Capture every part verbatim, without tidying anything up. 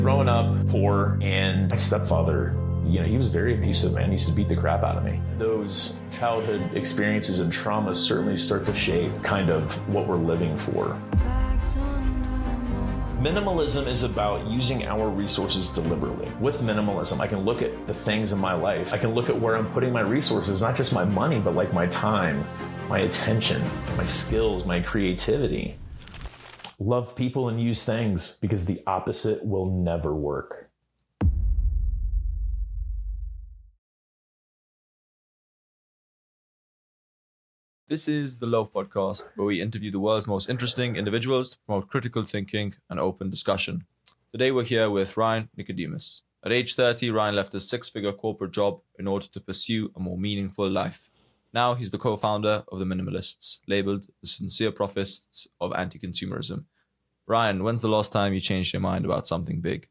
Growing up poor, and my stepfather, you know, he was very abusive, man. He used to beat the crap out of me. Those childhood experiences and traumas certainly start to shape kind of what we're living for. Minimalism is about using our resources deliberately. With minimalism, I can look at the things in my life. I can look at where I'm putting my resources, not just my money, but like my time, my attention, my skills, my creativity. Love people and use things, because the opposite will never work. This is the Loaf Podcast, where we interview the world's most interesting individuals to promote critical thinking and open discussion. Today we're here with Ryan Nicodemus. At age thirty, Ryan left his six-figure corporate job in order to pursue a more meaningful life. Now he's the co-founder of The Minimalists, labeled the sincere prophets of anti-consumerism. Ryan, when's the last time you changed your mind about something big?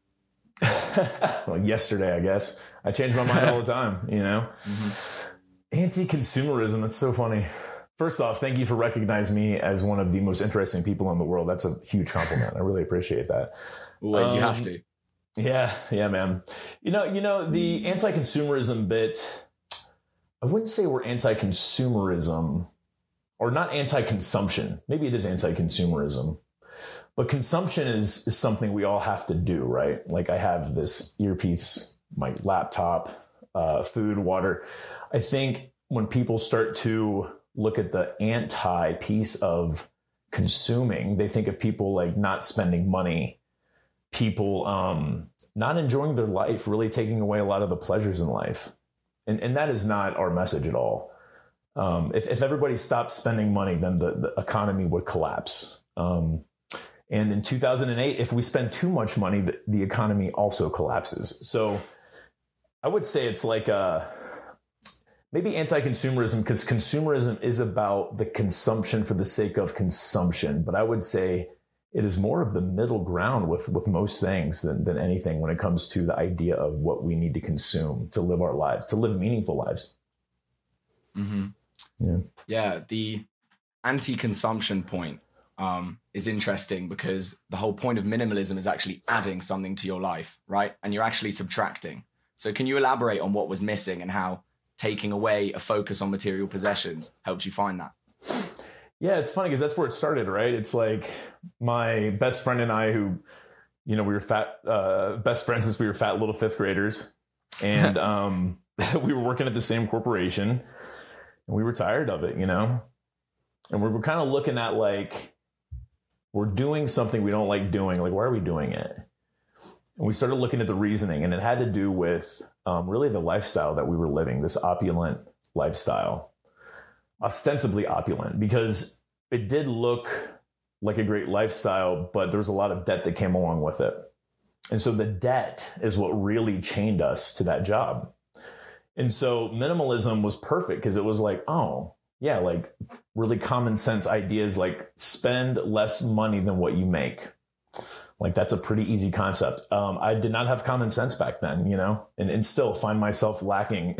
Well, yesterday, I guess. I change my mind all the time, you know? Mm-hmm. Anti-consumerism, that's so funny. First off, thank you for recognizing me as one of the most interesting people in the world. That's a huge compliment. I really appreciate that. Always, um, you have to. Yeah, yeah, man. You know, you know, the anti-consumerism bit, I wouldn't say we're anti-consumerism, or not anti-consumption. Maybe it is anti-consumerism. But consumption is, is something we all have to do, right? Like I have this earpiece, my laptop, uh, food, water. I think when people start to look at the anti piece of consuming, they think of people like not spending money, people um, not enjoying their life, really taking away a lot of the pleasures in life. And, and that is not our message at all. Um, if, if everybody stopped spending money, then the, the economy would collapse. Um, and in two thousand eight, if we spend too much money, the, the economy also collapses. So I would say it's like a, maybe anti-consumerism, because consumerism is about the consumption for the sake of consumption. But I would say it is more of the middle ground with, with most things than, than anything when it comes to the idea of what we need to consume to live our lives, to live meaningful lives. Mm-hmm. Yeah. Yeah. The anti-consumption point um, is interesting, because the whole point of minimalism is actually adding something to your life, right? And you're actually subtracting. So can you elaborate on what was missing and how taking away a focus on material possessions helped you find that? Yeah, it's funny because that's where it started, right? It's like my best friend and I, who, you know, we were fat, uh, best friends since we were fat little fifth graders. And um, we were working at the same corporation, and we were tired of it, you know? And we were kind of looking at like, we're doing something we don't like doing. Like, why are we doing it? And we started looking at the reasoning, and it had to do with um, really the lifestyle that we were living, this opulent lifestyle, ostensibly opulent, because it did look like a great lifestyle, but there was a lot of debt that came along with it. And so the debt is what really chained us to that job. And so minimalism was perfect, because it was like, oh, yeah, like really common sense ideas, like spend less money than what you make. Like that's a pretty easy concept. Um, I did not have common sense back then, you know, and, and still find myself lacking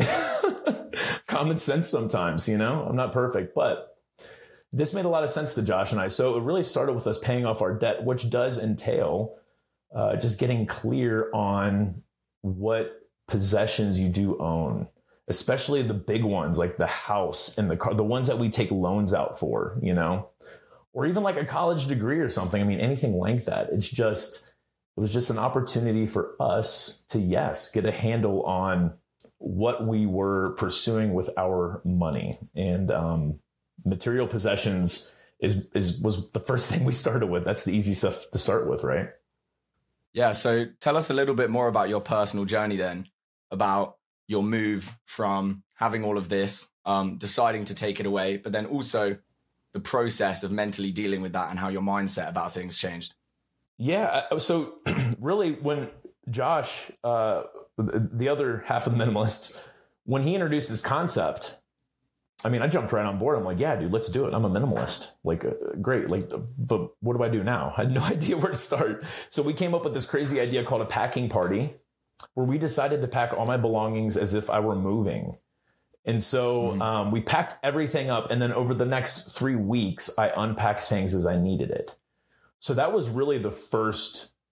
common sense sometimes, you know. I'm not perfect, but this made a lot of sense to Josh and I. So it really started with us paying off our debt, which does entail uh, just getting clear on what possessions you do own, especially the big ones like the house and the car, the ones that we take loans out for, you know. Or even like a college degree or something. I mean, anything like that. It's just, it was just an opportunity for us to, yes, get a handle on what we were pursuing with our money. And um, material possessions is, is was the first thing we started with. That's the easy stuff to start with, right? Yeah. So tell us a little bit more about your personal journey then, about your move from having all of this, um, deciding to take it away, but then also the process of mentally dealing with that and how your mindset about things changed. Yeah. So really when Josh, uh, the other half of the minimalists, when he introduced this concept, I mean, I jumped right on board. I'm like, yeah, dude, let's do it. I'm a minimalist. Like, uh, great. Like, but what do I do now? I had no idea where to start. So we came up with this crazy idea called a packing party, where we decided to pack all my belongings as if I were moving. And so mm-hmm. um, we packed everything up. And then over the next three weeks, I unpacked things as I needed it. So that was really the first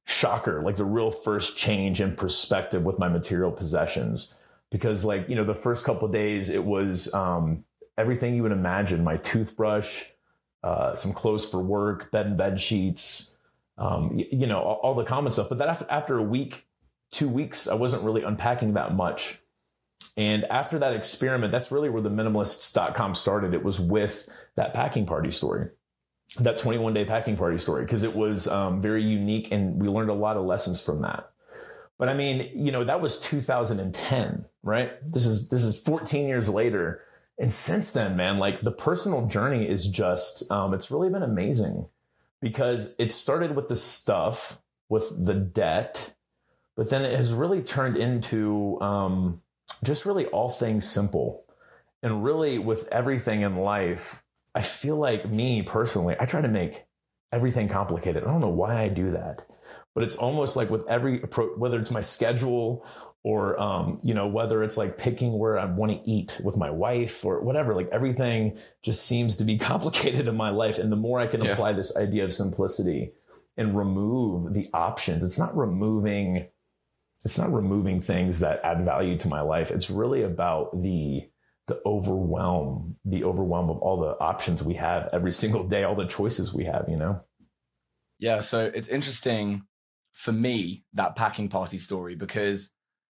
shocker, like the real first change in perspective with my material possessions. Because like, you know, the first couple of days, it was um, everything you would imagine, my toothbrush, uh, some clothes for work, bed and bed sheets, um, you, you know, all, all the common stuff. But then after, after a week, two weeks, I wasn't really unpacking that much. And after that experiment, that's really where the minimalists dot com started. It was with that packing party story, that twenty-one day packing party story, because it was um, very unique and we learned a lot of lessons from that. But I mean, you know, that was two thousand ten, right? This is, this is fourteen years later. And since then, man, like the personal journey is just, um, it's really been amazing because it started with the stuff, with the debt, but then it has really turned into um, just really all things simple. And really with everything in life, I feel like me personally, I try to make everything complicated. I don't know why I do that. But it's almost like with every approach, whether it's my schedule or, um, you know, whether it's like picking where I want to eat with my wife or whatever, like everything just seems to be complicated in my life. And the more I can yeah. apply this idea of simplicity and remove the options, it's not removing, it's not removing things that add value to my life. It's really about the, the overwhelm, the overwhelm of all the options we have every single day, all the choices we have, you know? Yeah. So it's interesting for me, that packing party story, because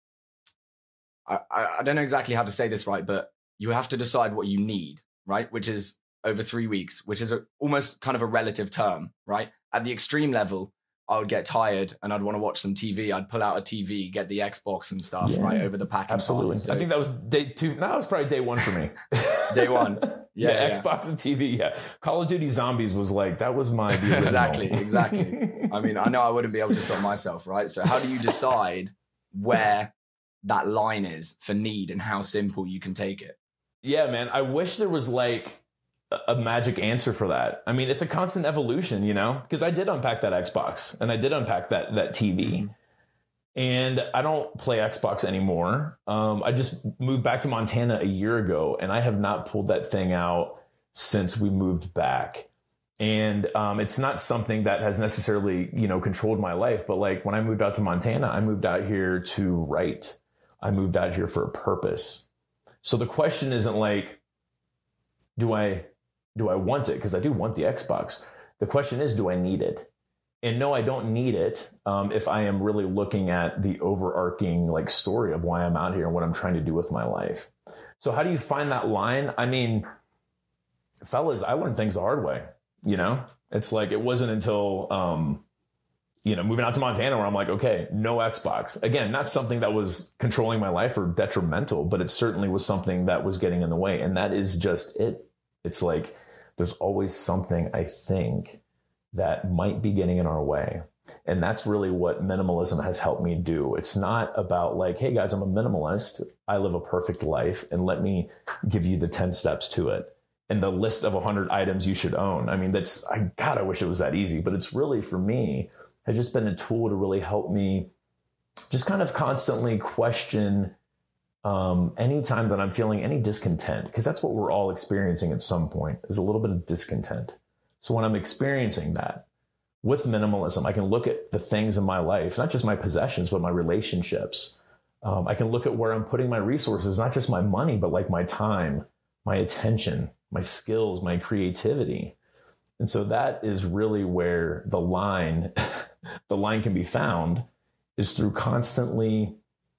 I, I, I don't know exactly how to say this right, but you have to decide what you need, right? Which is over three weeks, which is a, almost kind of a relative term, right? At the extreme level, I would get tired and I'd want to watch some T V. I'd pull out a T V, get the Xbox and stuff, yeah, right, over the packing absolutely. party. So, I think that was day two. No, that was probably day one for me. Day one. Yeah, yeah, yeah, Xbox and T V. Yeah. Call of Duty Zombies was like, that was my exactly, exactly. I mean, I know I wouldn't be able to stop myself, right? So how do you decide where that line is for need and how simple you can take it? Yeah, man. I wish there was like a magic answer for that. I mean, it's a constant evolution, you know, because I did unpack that Xbox and I did unpack that, that T V. Mm-hmm. And I don't play Xbox anymore. Um, I just moved back to Montana a year ago and I have not pulled that thing out since we moved back. And um, it's not something that has necessarily, you know, controlled my life. But like when I moved out to Montana, I moved out here to write. I moved out here for a purpose. So the question isn't like, do I, do I want it? Because I do want the Xbox. The question is, do I need it? And no, I don't need it um, if I am really looking at the overarching like story of why I'm out here and what I'm trying to do with my life. So how do you find that line? I mean, fellas, I learned things the hard way. You know, it's like it wasn't until, um, you know, moving out to Montana where I'm like, okay, no Xbox. Again, not something that was controlling my life or detrimental, but it certainly was something that was getting in the way. And that is just it. It's like there's always something, I think, that might be getting in our way. And that's really what minimalism has helped me do. It's not about like, hey guys, I'm a minimalist. I live a perfect life and let me give you the ten steps to it and the list of a hundred items you should own. I mean, that's, I, God, I wish it was that easy, but it's really, for me, has just been a tool to really help me just kind of constantly question um, anytime that I'm feeling any discontent, because that's what we're all experiencing at some point, is a little bit of discontent. So when I'm experiencing that with minimalism, I can look at the things in my life, not just my possessions, but my relationships. Um, I can look at where I'm putting my resources, not just my money, but like my time, my attention, my skills, my creativity. And so that is really where the line, the line can be found, is through constantly,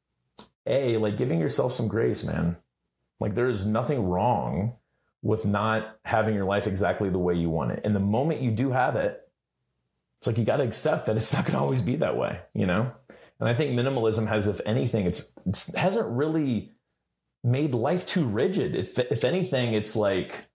A, like giving yourself some grace, man. Like there is nothing wrong with not having your life exactly the way you want it. And the moment you do have it, it's like you got to accept that it's not going to always be that way, you know? And I think minimalism has, if anything, it's, it's hasn't really made life too rigid. If, if anything, it's like,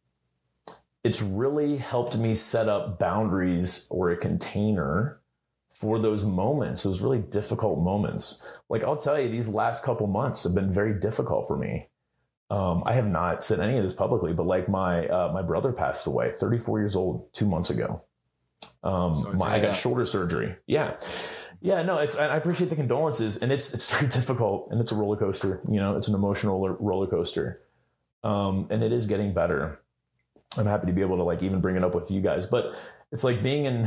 it's really helped me set up boundaries or a container for those moments, those really difficult moments. Like I'll tell you, these last couple months have been very difficult for me. Um, I have not said any of this publicly, but like my uh, my brother passed away, thirty-four years old, two months ago. Um, my, I got shoulder surgery. Yeah. Yeah, no, it's, I appreciate the condolences, and it's, it's very difficult, and it's a roller coaster. You know, it's an emotional roller coaster. Um, and it is getting better. I'm happy to be able to like even bring it up with you guys, but it's like being in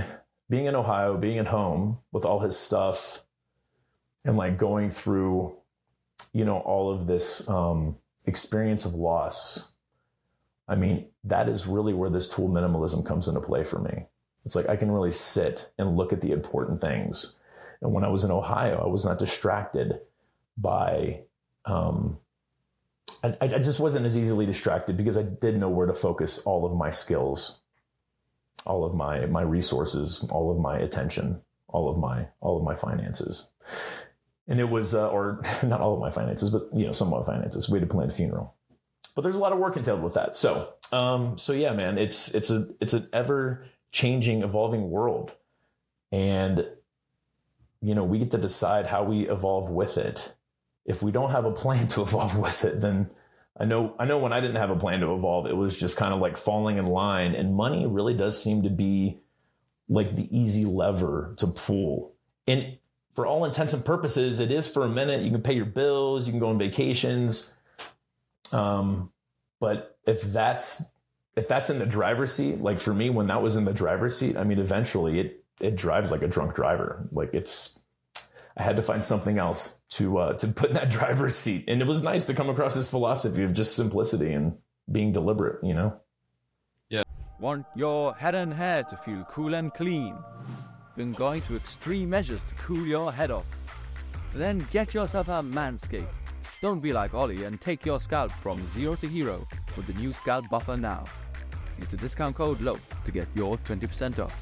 being in Ohio, being at home with all his stuff and like going through, you know, all of this um, experience of loss. I mean, that is really where this tool minimalism comes into play for me. It's like I can really sit and look at the important things. And when I was in Ohio, I was not distracted by, um, I, I just wasn't as easily distracted because I did know where to focus all of my skills, all of my, my resources, all of my attention, all of my, all of my finances. And it was, uh, or not all of my finances, but, you know, some of my finances. We had to plan a funeral, but there's a lot of work entailed with that. So, um, so yeah, man, it's, it's a, it's an ever changing, evolving world. And, you know, we get to decide how we evolve with it. If we don't have a plan to evolve with it, then I know, I know when I didn't have a plan to evolve, it was just kind of like falling in line, and money really does seem to be like the easy lever to pull. And for all intents and purposes, it is for a minute. You can pay your bills, you can go on vacations. Um, but if that's, if that's in the driver's seat, like for me, when that was in the driver's seat, I mean, eventually it, it drives like a drunk driver. Like it's, I had to find something else to, uh, to put in that driver's seat. And it was nice to come across this philosophy of just simplicity and being deliberate, you know? Yeah. Want your head and hair to feel cool and clean? Been going to extreme measures to cool your head off? Then get yourself a Manscaped. Don't be like Ollie and take your scalp from zero to hero with the new scalp buffer now. Use the discount code LOAF to get your twenty percent off.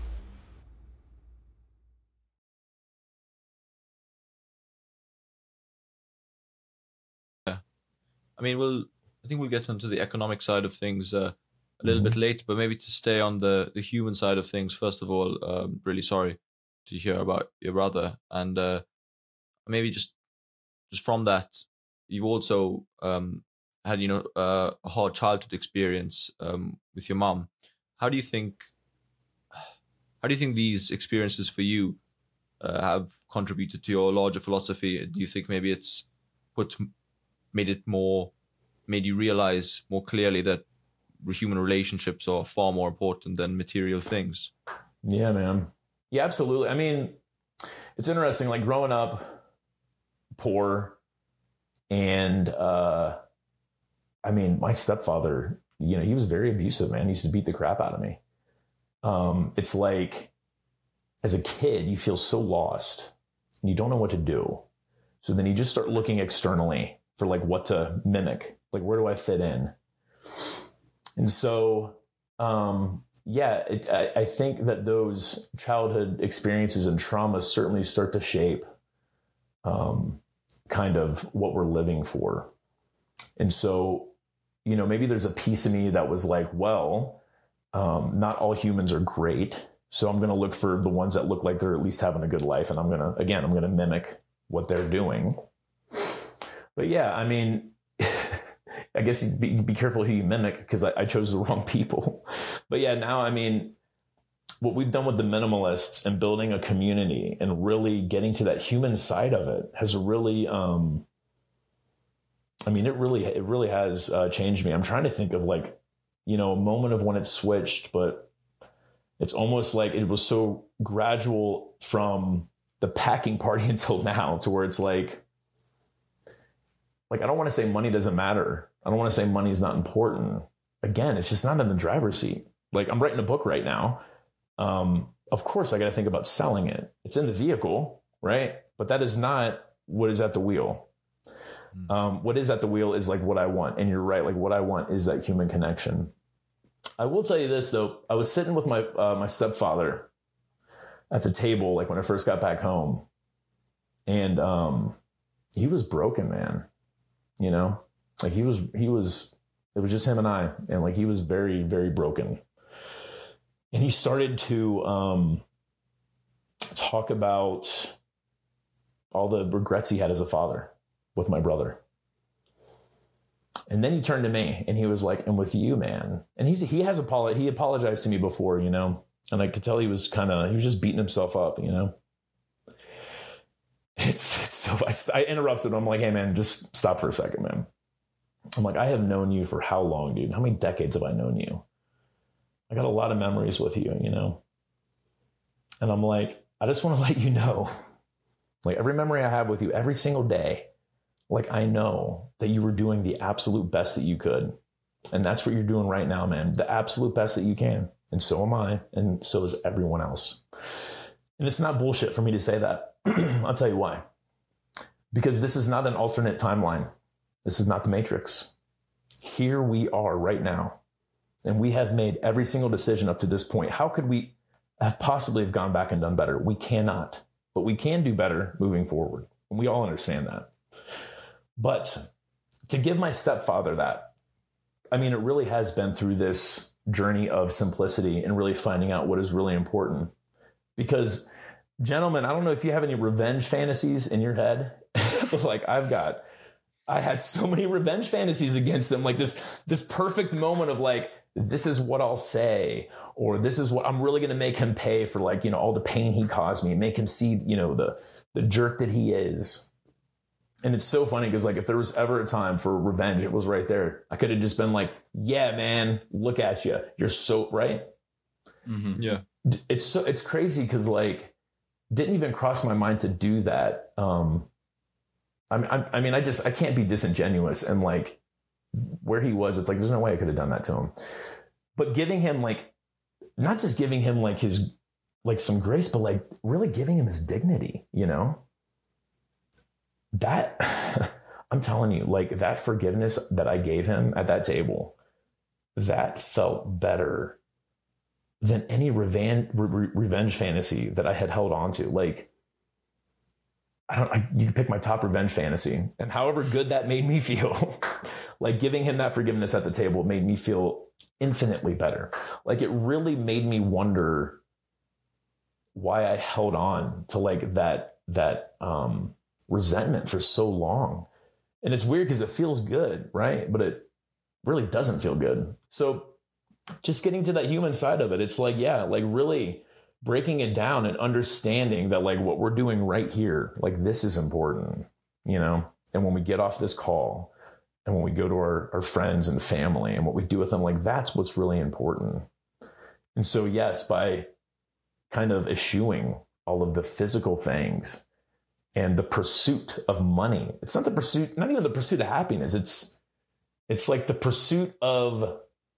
Yeah. I mean, we'll, I think we'll get into the economic side of things uh, a little Mm-hmm. bit later, but maybe to stay on the, the human side of things, first of all, um, really sorry to hear about your brother. And uh, maybe just just from that, you also um, had, you know, uh, a hard childhood experience um, with your mom. How do you think, how do you think these experiences for you uh, have contributed to your larger philosophy? Do you think maybe it's put, made it more, made you realize more clearly that human relationships are far more important than material things? Yeah, man. Yeah, absolutely. I mean, it's interesting, like growing up poor and, uh, I mean, my stepfather, you know, he was very abusive, man. He used to beat the crap out of me. Um, it's like, as a kid, you feel so lost and you don't know what to do. So then you just start looking externally for like what to mimic. Like, where do I fit in? And so, um, yeah, it, I, I think that those childhood experiences and traumas certainly start to shape um, kind of what we're living for. And so, you know, maybe there's a piece of me that was like, well, um, not all humans are great. So I'm going to look for the ones that look like they're at least having a good life. And I'm going to, again, I'm going to mimic what they're doing. But yeah, I mean, I guess be, be careful who you mimic, because I, I chose the wrong people. But yeah, now, I mean, what we've done with the minimalists and building a community and really getting to that human side of it has really, um, I mean, it really, it really has uh, changed me. I'm trying to think of like, you know, a moment of when it switched, but it's almost like it was so gradual from the packing party until now, to where it's like, like, I don't want to say money doesn't matter. I don't want to say money is not important. Again, it's just not in the driver's seat. Like, I'm writing a book right now. Um, of course, I got to think about selling it. It's in the vehicle, right? But that is not what is at the wheel. Um, what is at the wheel is like what I want. And you're right. Like, what I want is that human connection. I will tell you this though. I was sitting with my, uh, my stepfather at the table, like when I first got back home, and, um, he was broken, man, you know, like he was, he was, it was just him and I, and like, he was very, very broken. And he started to, um, talk about all the regrets he had as a father with my brother. And then he turned to me and he was like, and with you, man. And he's, he has apologized. He apologized to me before, you know, and I could tell he was kind of, he was just beating himself up, you know. It's, it's so, I, I interrupted him. I'm like, hey man, just stop for a second, man. I'm like, I have known you for how long, dude? How many decades have I known you? I got a lot of memories with you, you know. And I'm like, I just want to let you know, like every memory I have with you every single day, like I know that you were doing the absolute best that you could. And that's what you're doing right now, man. The absolute best that you can. And so am I. And so is everyone else. And it's not bullshit for me to say that. I'll tell you why. Because this is not an alternate timeline. This is not the Matrix. Here we are right now. And we have made every single decision up to this point. How could we have possibly have gone back and done better? We cannot. But we can do better moving forward. And we all understand that. But to give my stepfather that, I mean, it really has been through this journey of simplicity and really finding out what is really important. Because, gentlemen, I don't know if you have any revenge fantasies in your head, but like I've got, I had so many revenge fantasies against them. Like this, this perfect moment of like, this is what I'll say, or this is what I'm really going to make him pay for, like, you know, all the pain he caused me, make him see, you know, the, the jerk that he is. And it's so funny because like if there was ever a time for revenge, it was right there. I could have just been like, yeah, man, look at you. You're so right. Mm-hmm. Yeah. It's so it's crazy because like didn't even cross my mind to do that. Um, I mean, I, I mean, I just I can't be disingenuous and like where he was. It's like there's no way I could have done that to him. But giving him like not just giving him like his like some grace, but like really giving him his dignity, you know. That, I'm telling you, like that forgiveness that I gave him at that table, that felt better than any revenge, re- revenge fantasy that I had held on to. Like, I don't, I, you can pick my top revenge fantasy, and however good that made me feel, like giving him that forgiveness at the table made me feel infinitely better. Like it really made me wonder why I held on to like that, that, um, resentment for so long. And it's weird because it feels good, right? But it really doesn't feel good. So just getting to that human side of it, it's like, yeah, like really breaking it down and understanding that like what we're doing right here, like this is important, you know? And when we get off this call and when we go to our, our friends and family and what we do with them, like that's what's really important. And so, yes, by kind of eschewing all of the physical things, and the pursuit of money. It's not the pursuit, not even the pursuit of happiness. It's, it's like the pursuit of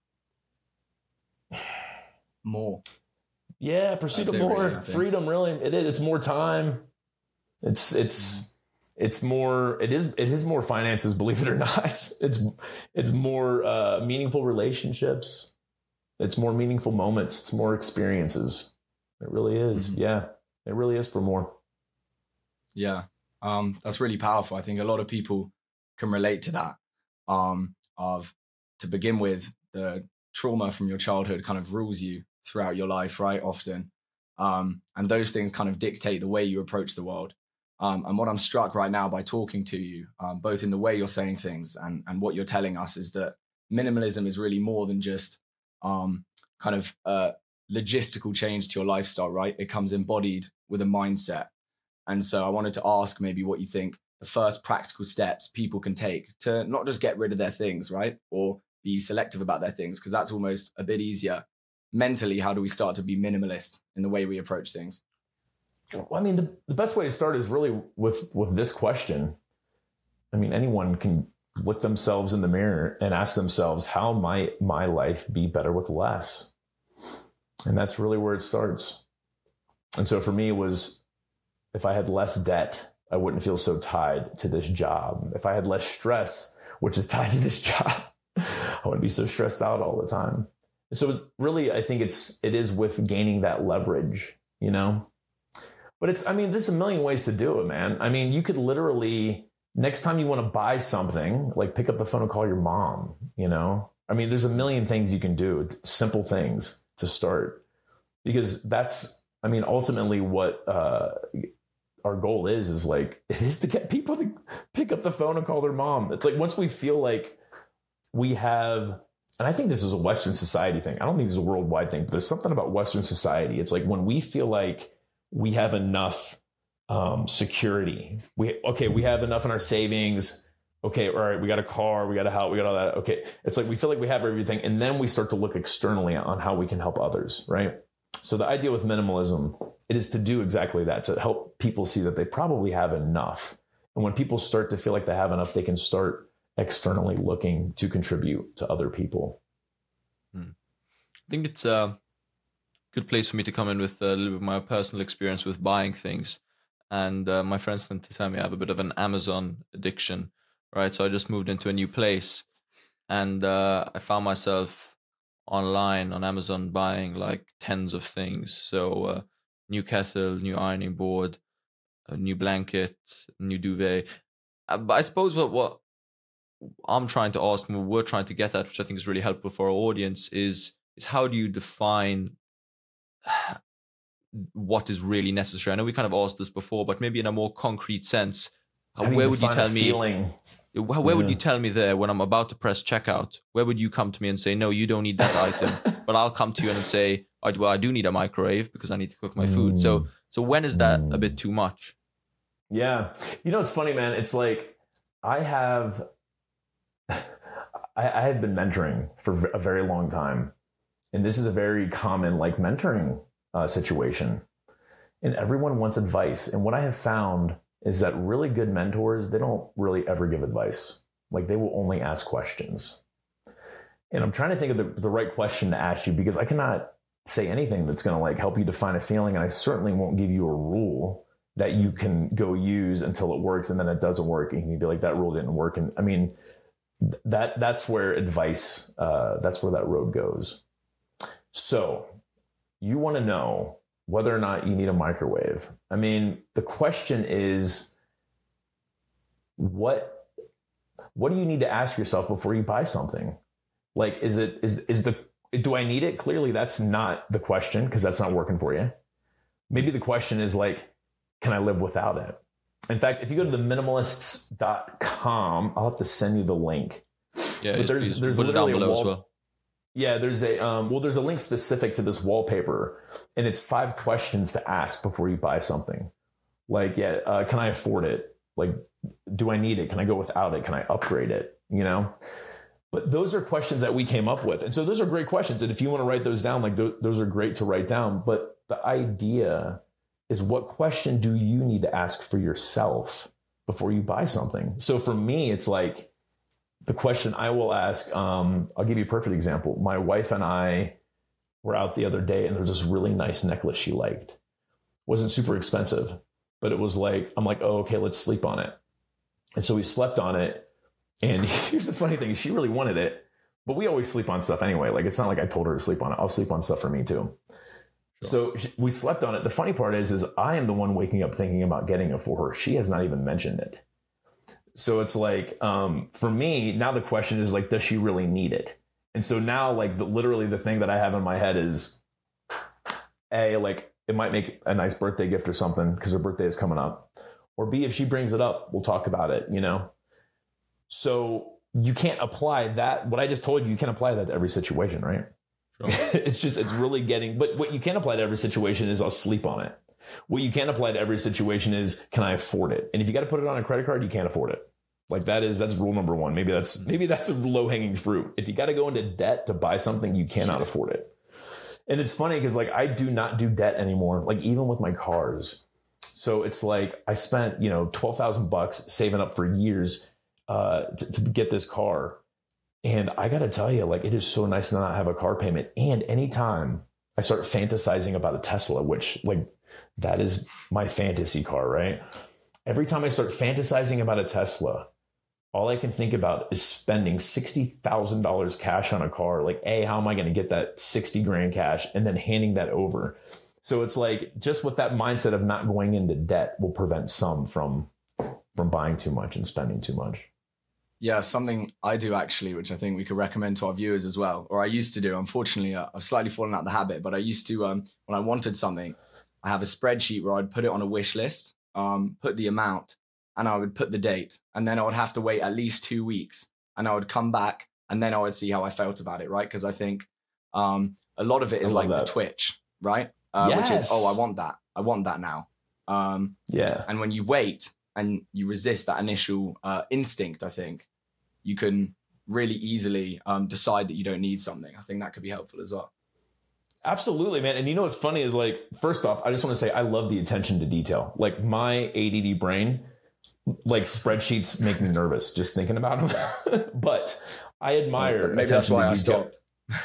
more. Yeah, pursuit That's of it, more really, freedom. Really, it is. It's more time. It's it's mm-hmm. it's more. It is. It is more finances. Believe it or not, it's it's more uh, meaningful relationships. It's more meaningful moments. It's more experiences. It really is. Mm-hmm. Yeah, it really is for more. Yeah, um, that's really powerful. I think a lot of people can relate to that. Um, of to begin with, the trauma from your childhood kind of rules you throughout your life, right? Often, um, and those things kind of dictate the way you approach the world. Um, and what I'm struck right now by talking to you, um, both in the way you're saying things and and what you're telling us, is that minimalism is really more than just um, kind of a logistical change to your lifestyle, right? It comes embodied with a mindset. And so I wanted to ask maybe what you think the first practical steps people can take to not just get rid of their things, right? Or be selective about their things, because that's almost a bit easier. Mentally, how do we start to be minimalist in the way we approach things? Well, I mean, the, the best way to start is really with, with this question. I mean, anyone can look themselves in the mirror and ask themselves, how might my life be better with less? And that's really where it starts. And so for me, it was, if I had less debt, I wouldn't feel so tied to this job. If I had less stress, which is tied to this job, I wouldn't be so stressed out all the time. And so really, I think it's, it is with gaining that leverage, you know, but it's, I mean, there's a million ways to do it, man. I mean, you could literally, next time you want to buy something, like pick up the phone and call your mom, you know, I mean, there's a million things you can do, simple things to start, because that's, I mean, ultimately what, uh, our goal is, is like, it is to get people to pick up the phone and call their mom. It's like, once we feel like we have, and I think this is a Western society thing. I don't think this is a worldwide thing, but there's something about Western society. It's like when we feel like we have enough um, security, we, okay, we have enough in our savings. Okay. All right. We got a car, we got a house, we got all that. Okay. It's like, we feel like we have everything. And then we start to look externally on how we can help others. Right. So the idea with minimalism, it is to do exactly that, to help people see that they probably have enough. And when people start to feel like they have enough, they can start externally looking to contribute to other people. Hmm. I think it's a good place for me to come in with a little bit of my personal experience with buying things. And uh, my friends tend to tell me I have a bit of an Amazon addiction, right? So I just moved into a new place, and uh, I found myself online on Amazon buying like tens of things. So uh, new kettle, new ironing board, a new blanket, new duvet. Uh, but I suppose what, what I'm trying to ask and what we're trying to get at, which I think is really helpful for our audience, is is how do you define what is really necessary? I know we kind of asked this before, but maybe in a more concrete sense, How do where you would you define tell a me? feeling? Where, where would Yeah. you tell me there when I'm about to press checkout? Where would you come to me and say, no, you don't need that item? But I'll come to you and say, I, well, I do need a microwave because I need to cook my food. So, so when is that a bit too much? Yeah. You know, it's funny, man. It's like I have, I, I have been mentoring for a very long time. And this is a very common like mentoring uh, situation. And everyone wants advice. And what I have found is that really good mentors, they don't really ever give advice. Like they will only ask questions. And I'm trying to think of the, the right question to ask you, because I cannot say anything that's going to like help you define a feeling. And I certainly won't give you a rule that you can go use until it works. And then it doesn't work. And you'd be like, that rule didn't work. And I mean, that that's where advice, uh, that's where that road goes. So you want to know whether or not you need a microwave. I mean, the question is, what, what do you need to ask yourself before you buy something? Like, is it, is, is the, do I need it? Clearly that's not the question, because that's not working for you. Maybe the question is like, can I live without it? In fact, if you go to the minimalists dot com, I'll have to send you the link. Yeah, But yes, there's, please. there's Put it down literally a below wall, as well. Yeah, there's a um, well, there's a link specific to this wallpaper, and it's five questions to ask before you buy something. Like, yeah, uh, can I afford it? Like, do I need it? Can I go without it? Can I upgrade it? You know, but those are questions that we came up with, and so those are great questions. And if you want to write those down, like th- those are great to write down. But the idea is, what question do you need to ask for yourself before you buy something? So for me, it's like, the question I will ask, um, I'll give you a perfect example. My wife and I were out the other day, and there was this really nice necklace she liked. Wasn't super expensive, but it was like, I'm like, oh, okay, let's sleep on it. And so we slept on it. And here's the funny thing, she really wanted it, but we always sleep on stuff anyway. Like, it's not like I told her to sleep on it. I'll sleep on stuff for me too. Sure. So we slept on it. The funny part is, is I am the one waking up thinking about getting it for her. She has not even mentioned it. So it's like, um, for me, now the question is like, does she really need it? And so now, like, the, literally the thing that I have in my head is, A, like, it might make a nice birthday gift or something because her birthday is coming up. Or B, if she brings it up, we'll talk about it, you know? So you can't apply that. What I just told you, you can't apply that to every situation, right? Sure. It's just, it's really getting, but what you can apply to every situation is, I'll sleep on it. What you can apply to every situation is, can I afford it? And if you got to put it on a credit card, you can't afford it. Like, that is, that's rule number one. Maybe that's, maybe that's a low hanging fruit. If you got to go into debt to buy something, you cannot afford it. And it's funny because, like, I do not do debt anymore. Like, even with my cars. So it's like, I spent, you know, twelve thousand bucks saving up for years uh, to, to get this car. And I got to tell you, like, it is so nice to not have a car payment. And anytime I start fantasizing about a Tesla, which, like, that is my fantasy car, right? Every time I start fantasizing about a Tesla, all I can think about is spending sixty thousand dollars cash on a car. Like, A, how am I going to get that sixty grand cash and then handing that over? So it's like, just with that mindset of not going into debt will prevent some from, from buying too much and spending too much. Yeah, something I do actually, which I think we could recommend to our viewers as well, or I used to do. Unfortunately, uh, I've slightly fallen out of the habit, but I used to, um, when I wanted something, I have a spreadsheet where I'd put it on a wish list, um, put the amount, and I would put the date, and then I would have to wait at least two weeks, and I would come back, and then I would see how I felt about it, right? Because I think um, a lot of it is like that. The twitch, right? Uh, yes. Which is, oh, I want that. I want that now. Um, yeah. And when you wait and you resist that initial uh, instinct, I think you can really easily um, decide that you don't need something. I think that could be helpful as well. Absolutely, man. And you know what's funny is like, first off, I just want to say I love the attention to detail. Like my A D D brain, like spreadsheets make me nervous just thinking about them. But I admire. Maybe that's why I stopped.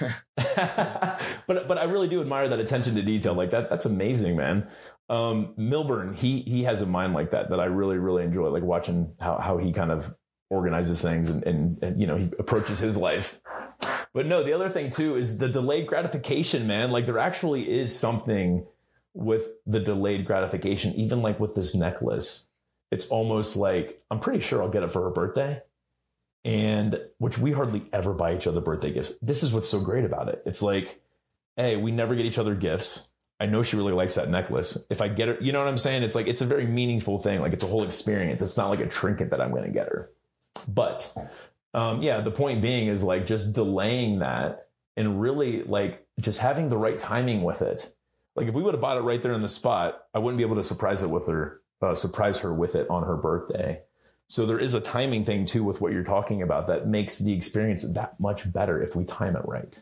but but I really do admire that attention to detail. Like that, that's amazing, man. Um, Milburn, he he has a mind like that that I really really enjoy. Like watching how how he kind of organizes things and and, and you know he approaches his life. But no, the other thing too is the delayed gratification, man. Like there actually is something with the delayed gratification, even like with this necklace. It's almost like I'm pretty sure I'll get it for her birthday. And which we hardly ever buy each other birthday gifts. This is what's so great about it. It's like, hey, we never get each other gifts. I know she really likes that necklace. If I get her, you know what I'm saying? It's like, it's a very meaningful thing. Like it's a whole experience. It's not like a trinket that I'm going to get her. But um, yeah, the point being is like just delaying that and really like just having the right timing with it. Like if we would have bought it right there in the spot, I wouldn't be able to surprise it with her, uh, surprise her with it on her birthday. So there is a timing thing too with what you're talking about that makes the experience that much better if we time it right.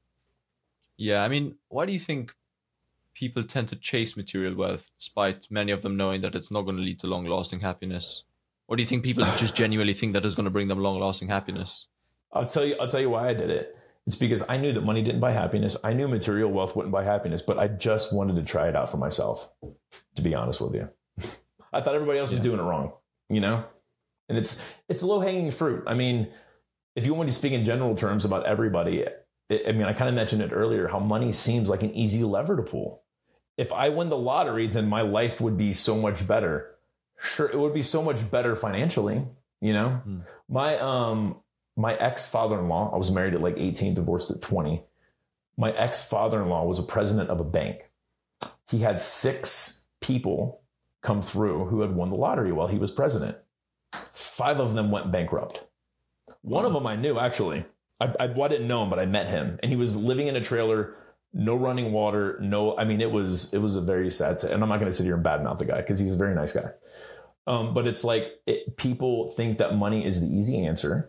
Yeah, I mean, why do you think people tend to chase material wealth despite many of them knowing that it's not going to lead to long-lasting happiness? Or do you think people just genuinely think that it's going to bring them long-lasting happiness? I'll tell you, I'll tell you why I did it. It's because I knew that money didn't buy happiness. I knew material wealth wouldn't buy happiness, but I just wanted to try it out for myself, to be honest with you. I thought everybody else was Yeah. doing it wrong, you know? And it's it's low-hanging fruit. I mean, if you want me to speak in general terms about everybody, it, I mean, I kind of mentioned it earlier, how money seems like an easy lever to pull. If I win the lottery, then my life would be so much better. Sure, it would be so much better financially, you know? Mm. My um my ex-father-in-law, I was married at like eighteen, divorced at twenty. My ex-father-in-law was a president of a bank. He had six people come through who had won the lottery while he was president. Five of them went bankrupt. One of them I knew, actually. I, I, well, I didn't know him, but I met him. And he was living in a trailer, no running water, no... I mean, it was it was a very sad... And I'm not going to sit here and badmouth the guy because he's a very nice guy. Um, but it's like it, people think that money is the easy answer.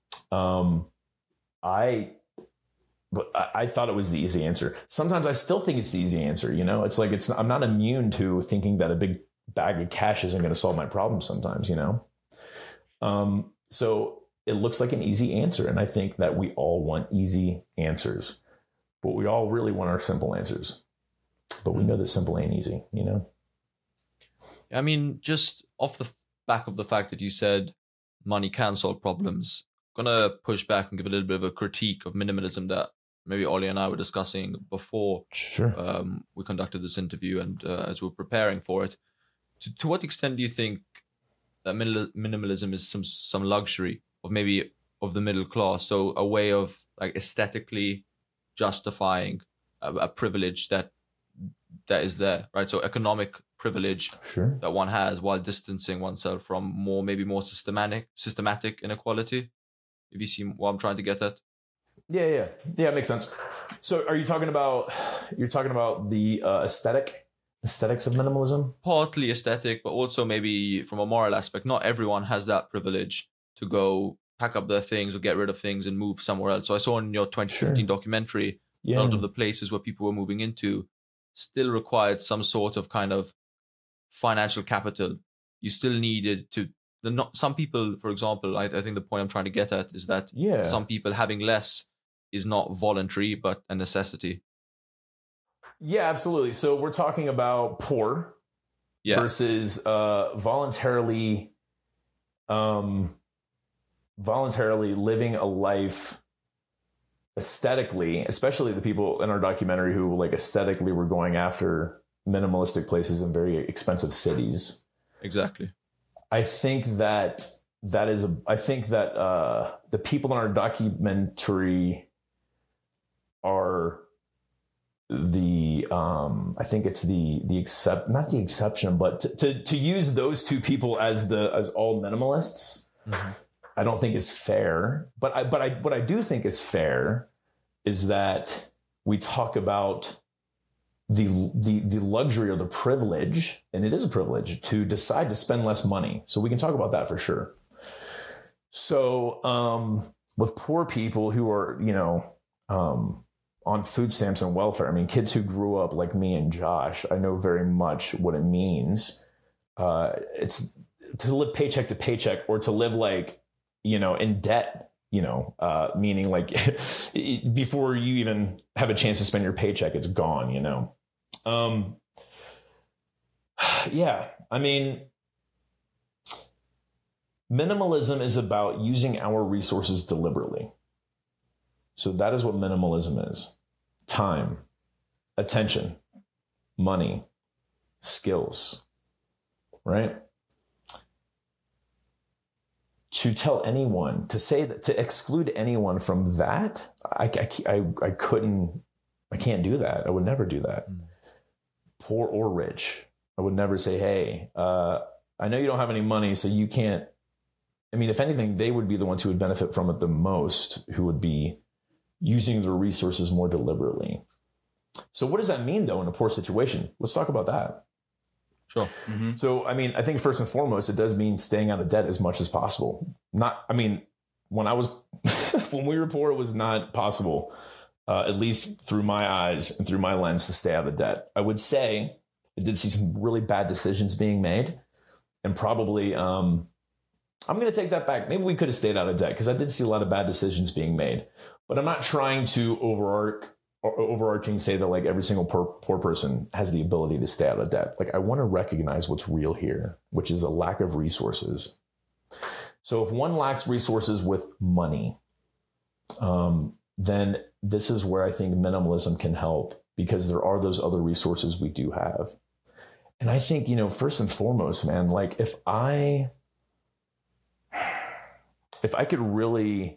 Um, I... But I, I thought it was the easy answer. Sometimes I still think it's the easy answer, you know? It's like it's I'm not immune to thinking that a big bag of cash isn't going to solve my problem sometimes, you know? Um, so it looks like an easy answer. And I think that we all want easy answers, but we all really want our simple answers, but we know that simple ain't easy, you know? I mean, just off the back of the fact that you said money can solve problems, I'm going to push back and give a little bit of a critique of minimalism that maybe Ollie and I were discussing before sure. um, we conducted this interview and uh, as we we're preparing for it. To, to what extent do you think that minimalism is some some luxury of maybe of the middle class, so a way of like aesthetically justifying a, a privilege that that is there, right? So economic privilege sure. that one has while distancing oneself from more maybe more systematic systematic inequality. If you see what I'm trying to get at. Yeah, yeah, yeah, it makes sense. So, are you talking about you're talking about the uh, aesthetic? Aesthetics of minimalism? Partly aesthetic, but also maybe from a moral aspect. Not everyone has that privilege to go pack up their things or get rid of things and move somewhere else. So I saw in your twenty fifteen sure. documentary, yeah. a lot of the places where people were moving into still required some sort of kind of financial capital. You still needed to, the not, some people, for example, I, I think the point I'm trying to get at is that yeah. some people having less is not voluntary, but a necessity. Yeah, absolutely. So we're talking about poor yeah. versus uh, voluntarily, um, voluntarily living a life aesthetically, especially the people in our documentary who like aesthetically were going after minimalistic places in very expensive cities. Exactly. I think that that is a, I think that uh, the people in our documentary are the um I think it's the the except not the exception but to, to to use those two people as the as all minimalists mm-hmm. I don't think is fair, but I but I what I do think is fair is that we talk about the the the luxury or the privilege, and it is a privilege to decide to spend less money. So we can talk about that for sure. So um with poor people who are, you know, um on food stamps and welfare. I mean, kids who grew up like me and Josh, I know very much what it means. Uh, it's to live paycheck to paycheck, or to live like, you know, in debt, you know, uh, meaning like before you even have a chance to spend your paycheck, it's gone, you know? Um, yeah, I mean, minimalism is about using our resources deliberately. So that is what minimalism is. Time, attention, money, skills, right? To tell anyone, to say that, to exclude anyone from that, I, I, I couldn't, I can't do that. I would never do that. Mm. Poor or rich. I would never say, hey, uh, I know you don't have any money, so you can't. I mean, if anything, they would be the ones who would benefit from it the most, who would be using their resources more deliberately. So what does that mean, though, in a poor situation? Let's talk about that. Sure. Mm-hmm. So, I mean, I think first and foremost, it does mean staying out of debt as much as possible. Not, I mean, when I was, when we were poor, it was not possible, uh, at least through my eyes and through my lens, to stay out of debt. I would say I did see some really bad decisions being made, and probably, um, I'm going to take that back. Maybe we could have stayed out of debt, because I did see a lot of bad decisions being made. But I'm not trying to overarch, overarching say that like every single poor, poor person has the ability to stay out of debt. Like, I want to recognize what's real here, which is a lack of resources. So if one lacks resources with money, um, then this is where I think minimalism can help, because there are those other resources we do have. And I think, you know, first and foremost, man, like if I, if I could really,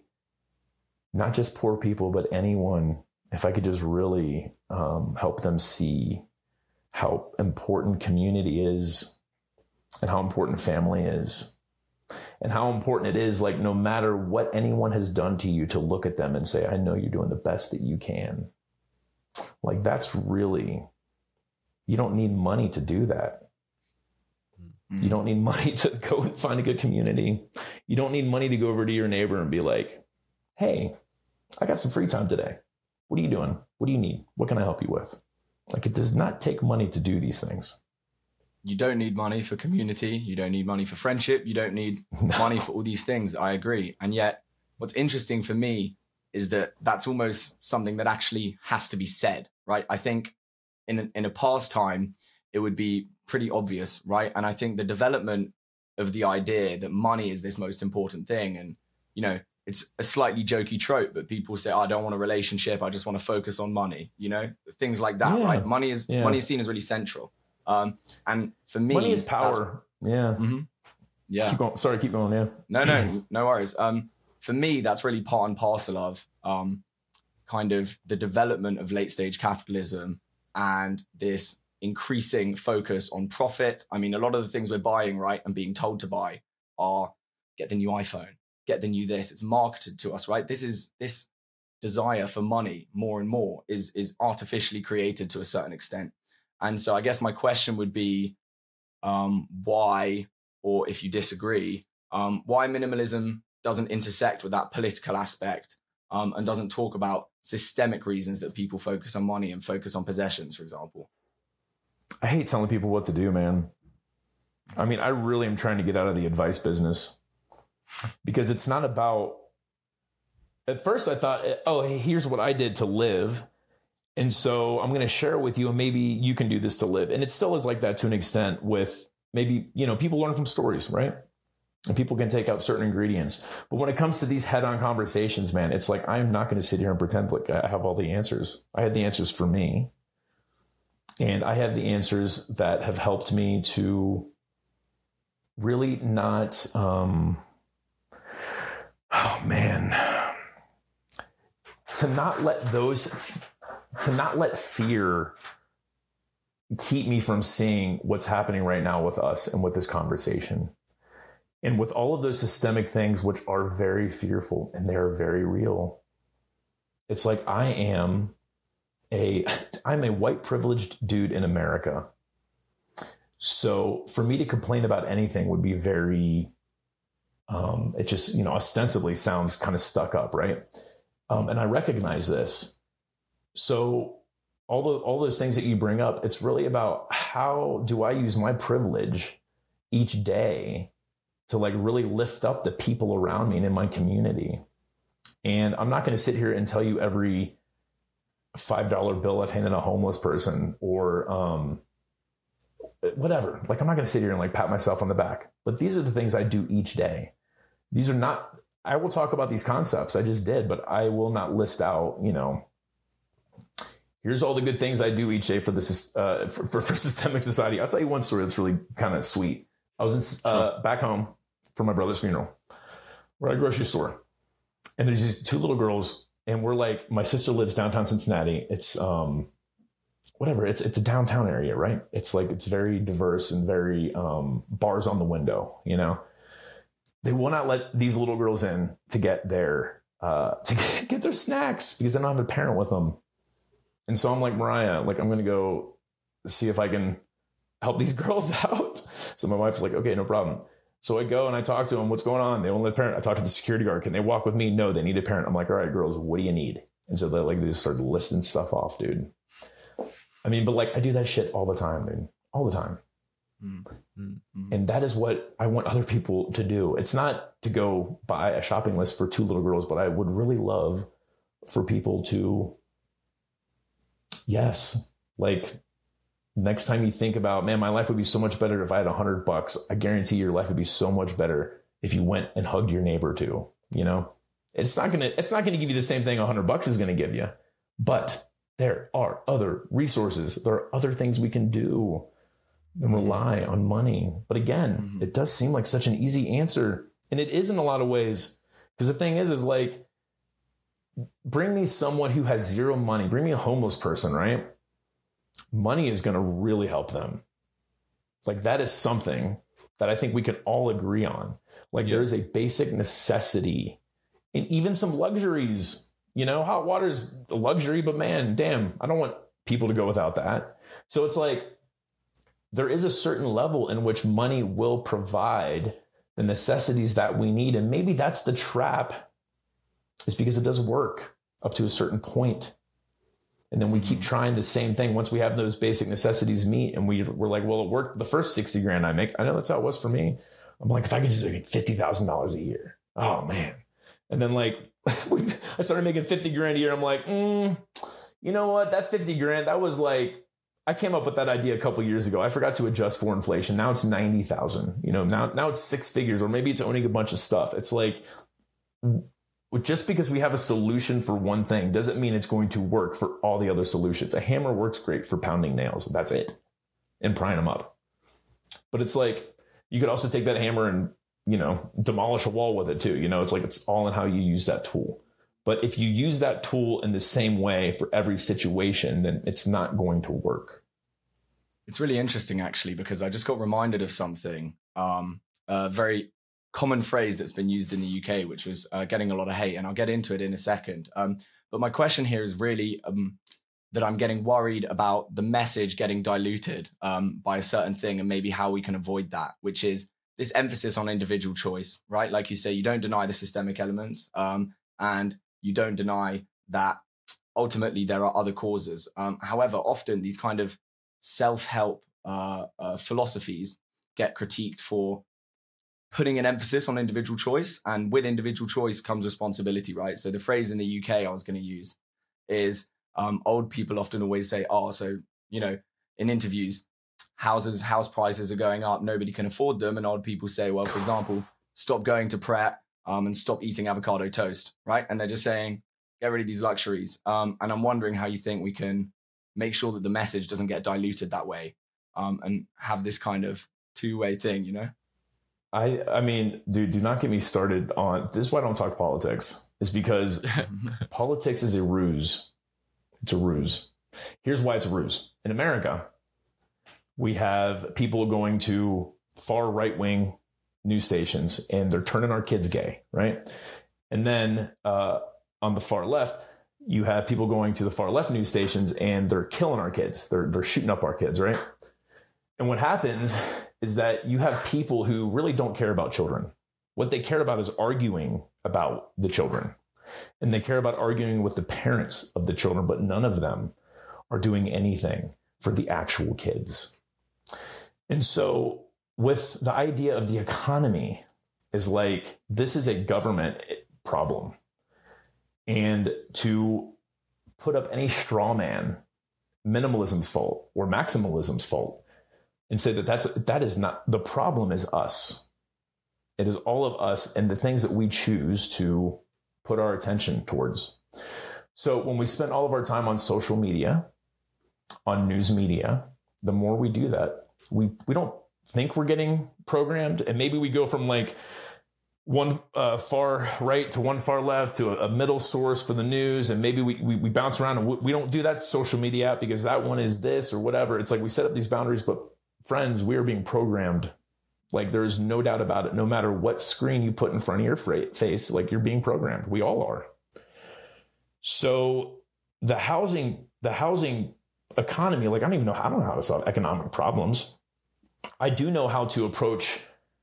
not just poor people, but anyone, if I could just really um, help them see how important community is, and how important family is, and how important it is, like, no matter what anyone has done to you, to look at them and say, I know you're doing the best that you can. Like, that's really, you don't need money to do that. Mm-hmm. You don't need money to go and find a good community. You don't need money to go over to your neighbor and be like, hey, I got some free time today. What are you doing? What do you need? What can I help you with? Like, it does not take money to do these things. You don't need money for community. You don't need money for friendship. You don't need no. money for all these things. I agree. And yet what's interesting for me is that that's almost something that actually has to be said, right? I think in a, in a past time, it would be pretty obvious, right? And I think the development of the idea that money is this most important thing, and, you know, it's a slightly jokey trope, but people say, oh, I don't want a relationship. I just want to focus on money, you know, things like that, yeah. right? Money is yeah. money is seen as really central. Um, and for me, money is power. Yeah. Mm-hmm. Yeah. Keep going. Sorry, keep going. Yeah. No, no, no worries. Um, for me, that's really part and parcel of um, kind of the development of late stage capitalism and this increasing focus on profit. I mean, a lot of the things we're buying, right, and being told to buy are get the new iPhone, get the new this. It's marketed to us, right? This is this desire for money more and more is is artificially created to a certain extent. And so I guess my question would be um, why, or if you disagree, um, why minimalism doesn't intersect with that political aspect um, and doesn't talk about systemic reasons that people focus on money and focus on possessions, for example. I hate telling people what to do, man. I mean, I really am trying to get out of the advice business, because it's not about, at first I thought, oh, hey, here's what I did to live. And so I'm going to share it with you, and maybe you can do this to live. And it still is like that to an extent with maybe, you know, people learn from stories, right? And people can take out certain ingredients. But when it comes to these head-on conversations, man, it's like, I'm not going to sit here and pretend like I have all the answers. I had the answers for me. And I have the answers that have helped me to really not, um, oh man, to not let those... to not let fear keep me from seeing what's happening right now with us and with this conversation. And with all of those systemic things, which are very fearful and they're very real. It's like, I am a, I'm a white privileged dude in America. So for me to complain about anything would be very, um, it just, you know, ostensibly sounds kind of stuck up, right? Um, and I recognize this. so all the all those things that you bring up, it's really about how do I use my privilege each day to like really lift up the people around me and in my community. And I'm not going to sit here and tell you every five dollar bill I've handed a homeless person or um, whatever. Like, I'm not going to sit here and like pat myself on the back, but these are the things I do each day. These are not, I will talk about these concepts. I just did, but I will not list out, you know, here's all the good things I do each day for this, uh, for, for, for Systemic Society. I'll tell you one story that's really kind of sweet. I was in, uh, sure. back home for my brother's funeral. We're at a grocery store and there's these two little girls and we're like, my sister lives downtown Cincinnati. It's, um, whatever. It's, it's a downtown area, right? It's like, it's very diverse and very, um, bars on the window, you know, they will not let these little girls in to get their, uh, to get, get their snacks because they don't have a parent with them. And so I'm like, Mariah, like, I'm going to go see if I can help these girls out. So my wife's like, okay, no problem. So I go and I talk to them. What's going on? They don't let a parent. I talk to the security guard. Can they walk with me? No, they need a parent. I'm like, all right, girls, what do you need? And so they like, they just started listing stuff off, dude. I mean, but like, I do that shit all the time, dude, all the time. Mm-hmm. And that is what I want other people to do. It's not to go buy a shopping list for two little girls, but I would really love for people to, yes, like next time you think about, man, my life would be so much better if I had a hundred bucks. I guarantee your life would be so much better if you went and hugged your neighbor too. You know, it's not going to, it's not going to give you the same thing a hundred bucks is going to give you, but there are other resources. There are other things we can do than rely on money. But again, mm-hmm. it does seem like such an easy answer. And it is in a lot of ways. Because the thing is, is like, bring me someone who has zero money. Bring me a homeless person, right? Money is going to really help them. Like, that is something that I think we can all agree on. Like, yeah. There's a basic necessity and even some luxuries. You know, hot water is a luxury, but man, damn, I don't want people to go without that. So it's like, there is a certain level in which money will provide the necessities that we need. And maybe that's the trap, is because it does work up to a certain point. And then we keep trying the same thing. Once we have those basic necessities meet and we, we're like, well, it worked the first sixty grand I make. I know that's how it was for me. I'm like, if I could just make fifty thousand dollars a year, oh man. And then like, I started making fifty grand a year. I'm like, mm, you know what? That fifty grand, that was like, I came up with that idea a couple years ago. I forgot to adjust for inflation. Now it's ninety thousand, you know, now, now it's six figures, or maybe it's owning a bunch of stuff. It's like, just because we have a solution for one thing doesn't mean it's going to work for all the other solutions. A hammer works great for pounding nails. That's it. And prying them up. But it's like, you could also take that hammer and, you know, demolish a wall with it too. You know, it's like, it's all in how you use that tool. But if you use that tool in the same way for every situation, then it's not going to work. It's really interesting, actually, because I just got reminded of something, um, a very common phrase that's been used in the U K, which was uh, getting a lot of hate. And I'll get into it in a second. Um, but my question here is really um, that I'm getting worried about the message getting diluted um, by a certain thing, and maybe how we can avoid that, which is this emphasis on individual choice, right? Like you say, you don't deny the systemic elements, um, and you don't deny that ultimately there are other causes. Um, however, often these kind of self-help uh, uh, philosophies get critiqued for putting an emphasis on individual choice, and with individual choice comes responsibility, right? So the phrase in the U K I was going to use is um, old people often always say, oh, so, you know, in interviews, houses, house prices are going up, nobody can afford them. And old people say, well, for example, stop going to Pret um, and stop eating avocado toast, right? And they're just saying, get rid of these luxuries. Um, and I'm wondering how you think we can make sure that the message doesn't get diluted that way, um, and have this kind of two-way thing, you know? I I mean, dude, do not get me started on, this is why I don't talk politics, is because politics is a ruse. It's a ruse. Here's why it's a ruse. In America, we have people going to far right-wing news stations and they're turning our kids gay, right? And then uh, on the far left, you have people going to the far left news stations and they're killing our kids. They're they're shooting up our kids, right? And what happens is that you have people who really don't care about children. What they care about is arguing about the children. And they care about arguing with the parents of the children, but none of them are doing anything for the actual kids. And so with the idea of the economy is like, this is a government problem. And to put up any straw man, minimalism's fault or maximalism's fault, and say that that's, that is not, the problem is us. It is all of us and the things that we choose to put our attention towards. So when we spend all of our time on social media, on news media, the more we do that, we, we don't think we're getting programmed. And maybe we go from like one uh, far right to one far left to a, a middle source for the news. And maybe we, we, we bounce around and we, we don't do that social media app because that one is this or whatever. It's like we set up these boundaries, but friends, we are being programmed. Like there's no doubt about it. No matter what screen you put in front of your face, like you're being programmed. We all are. So the housing, the housing economy, like I don't even know, I don't know how to solve economic problems. I do know how to approach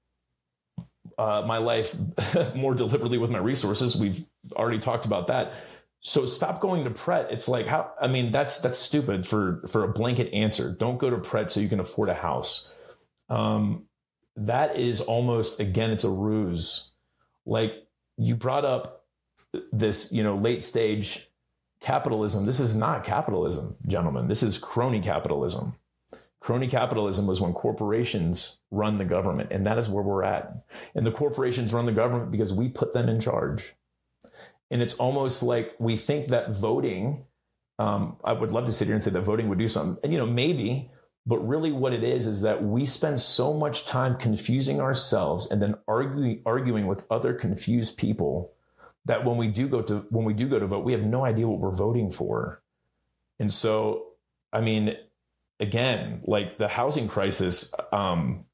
uh, my life more deliberately with my resources. We've already talked about that. So stop going to Pret. It's like, how, I mean, that's, that's stupid for, for a blanket answer. Don't go to Pret so you can afford a house. Um, that is almost, again, it's a ruse. Like you brought up this, you know, late stage capitalism. This is not capitalism, gentlemen. This is crony capitalism. Crony capitalism was when corporations run the government, and that is where we're at. And the corporations run the government because we put them in charge. And it's almost like we think that voting, um, I would love to sit here and say that voting would do something. And, you know, maybe, but really what it is, is that we spend so much time confusing ourselves and then arguing, arguing with other confused people that when we do go to, when we do go to vote, we have no idea what we're voting for. And so, I mean, again, like the housing crisis, um,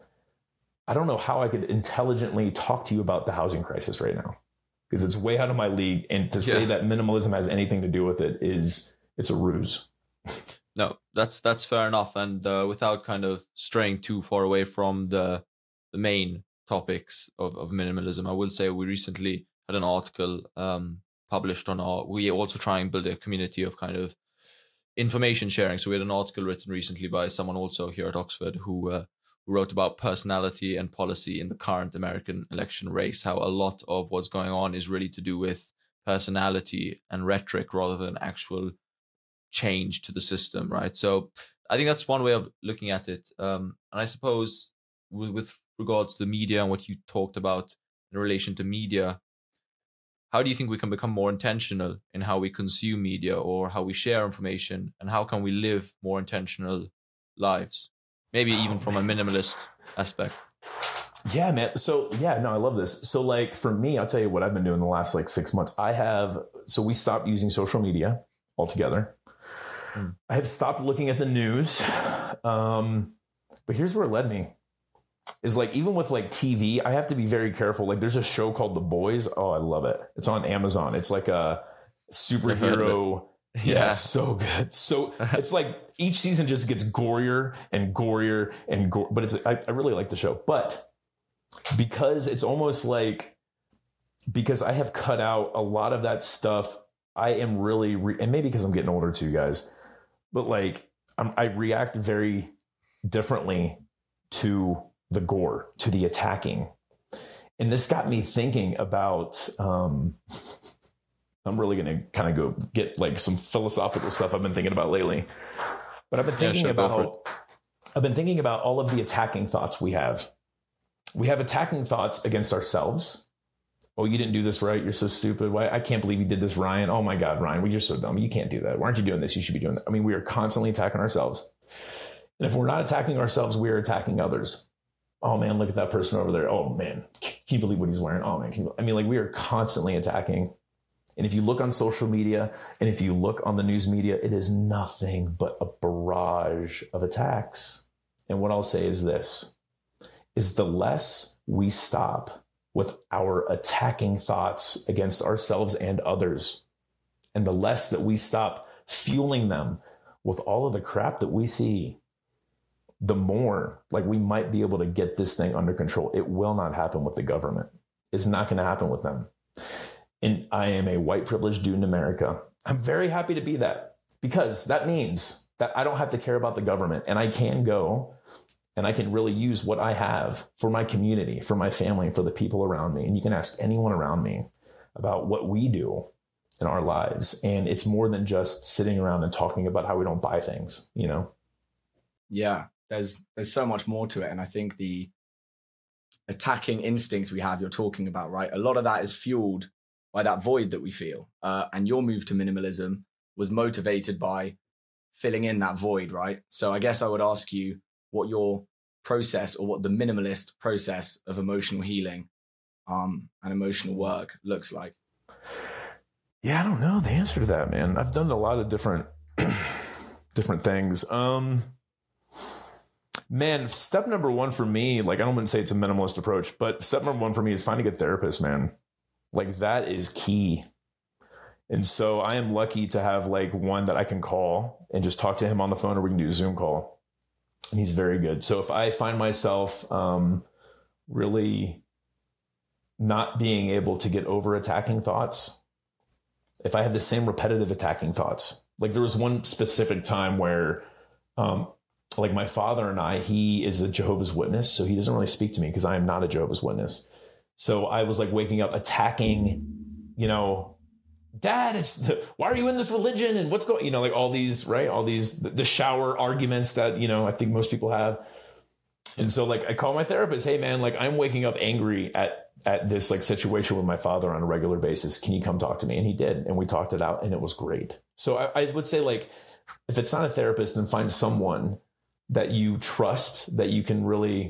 I don't know how I could intelligently talk to you about the housing crisis right now, because it's way out of my league. And to say yeah. that minimalism has anything to do with it is, it's a ruse. No, that's that's fair enough. And uh, without kind of straying too far away from the the main topics of, of minimalism, I will say we recently had an article um, published on our, we also try and build a community of kind of information sharing. So we had an article written recently by someone also here at Oxford who, uh, who wrote about personality and policy in the current American election race, how a lot of what's going on is really to do with personality and rhetoric rather than actual change to the system, right? So I think that's one way of looking at it. Um, and I suppose with, with regards to the media and what you talked about in relation to media, how do you think we can become more intentional in how we consume media or how we share information, and how can we live more intentional lives? Maybe even from a minimalist aspect. Yeah, man. So yeah, no, I love this. So like for me, I'll tell you what I've been doing the last like six months. I have, so we stopped using social media altogether. Mm. I have stopped looking at the news. Um, but here's where it led me. Is like, even with like T V, I have to be very careful. Like there's a show called The Boys. Oh, I love it. It's on Amazon. It's like a superhero. Yeah, yeah, it's so good. So it's like each season just gets gorier and gorier and gore, but it's, I, I really like the show, but because it's almost like, because I have cut out a lot of that stuff, I am really, re- and maybe because I'm getting older too, guys, but like I'm, I react very differently to the gore, to the attacking. And this got me thinking about, um, I'm really going to kind of go get like some philosophical stuff I've been thinking about lately, but I've been thinking yeah, sure, about, I've been thinking about all of the attacking thoughts we have. We have attacking thoughts against ourselves. Oh, you didn't do this right. You're so stupid. Why? I can't believe you did this, Ryan. Oh my God, Ryan, well, you're so dumb. You can't do that. Why aren't you doing this? You should be doing that. I mean, we are constantly attacking ourselves. And if we're not attacking ourselves, we are attacking others. Oh man, look at that person over there. Oh man, can you believe what he's wearing? Oh man, can you, I mean, like we are constantly attacking. And if you look on social media and if you look on the news media, it is nothing but a barrage of attacks. And what I'll say is this, is the less we stop with our attacking thoughts against ourselves and others, and the less that we stop fueling them with all of the crap that we see, the more like we might be able to get this thing under control. It will not happen with the government. It's not going to happen with them. and I am a white privileged dude in America. I'm very happy to be that, because that means that I don't have to care about the government, and I can go and I can really use what I have for my community, for my family, for the people around me. And you can ask anyone around me about what we do in our lives. And it's more than just sitting around and talking about how we don't buy things, you know? Yeah, there's there's so much more to it. And I think the attacking instinct we have, you're talking about, right? A lot of that is fueled by that void that we feel. Uh, and your move to minimalism was motivated by filling in that void, right? So I guess I would ask you what your process, or what the minimalist process of emotional healing um, and emotional work looks like. Yeah, I don't know the answer to that, man. I've done a lot of different different things. Um, man, step number one for me, like I don't want to say it's a minimalist approach, but step number one for me is finding a therapist, man. Like that is key. And so I am lucky to have like one that I can call and just talk to him on the phone, or we can do a Zoom call. And he's very good. So if I find myself um, really not being able to get over attacking thoughts, if I have the same repetitive attacking thoughts, like there was one specific time where um, like my father and I, he is a Jehovah's Witness. So he doesn't really speak to me because I am not a Jehovah's Witness. So I was like waking up attacking, you know, Dad, it's why are you in this religion, and what's going, you know, like all these, right? All these, the shower arguments that, you know, I think most people have. And so like I call my therapist, hey man, like I'm waking up angry at, at this like situation with my father on a regular basis. Can you come talk to me? And he did. And we talked it out and it was great. So I, I would say like, if it's not a therapist, then find someone that you trust, that you can really,